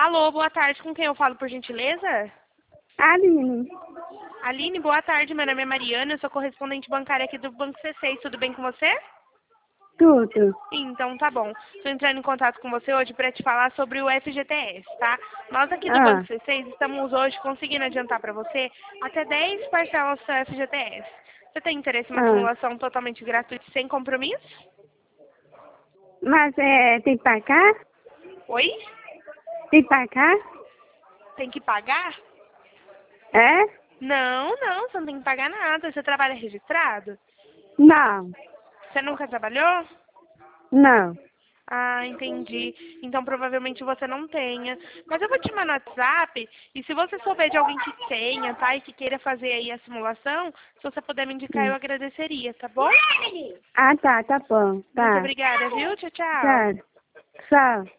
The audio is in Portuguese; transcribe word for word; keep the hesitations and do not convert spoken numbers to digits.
Alô, boa tarde. Com quem eu falo, por gentileza? Aline. Aline, boa tarde. Meu nome é Mariana, eu sou correspondente bancária aqui do Banco C seis. Tudo bem com você? Tudo. Então, tá bom. Estou entrando em contato com você hoje para te falar sobre o F G T S, tá? Nós aqui do Ah, Banco C seis estamos hoje conseguindo adiantar para você até dez parcelas do seu F G T S. Você tem interesse em uma ah. simulação totalmente gratuita e sem compromisso? Mas é, tem que pagar? Oi? Tem que pagar? Tem que pagar? É? Não, não, você não tem que pagar nada. Você trabalha registrado? Não. Você nunca trabalhou? Não. Ah, entendi. Então provavelmente você não tenha. Mas eu vou te mandar no WhatsApp e se você souber de alguém que tenha, tá? E que queira fazer aí a simulação, se você puder me indicar, eu Hum. agradeceria, tá bom? Ah, tá, tá bom. Muito Tá. obrigada, viu? Tchau, tchau. Tá. Tchau.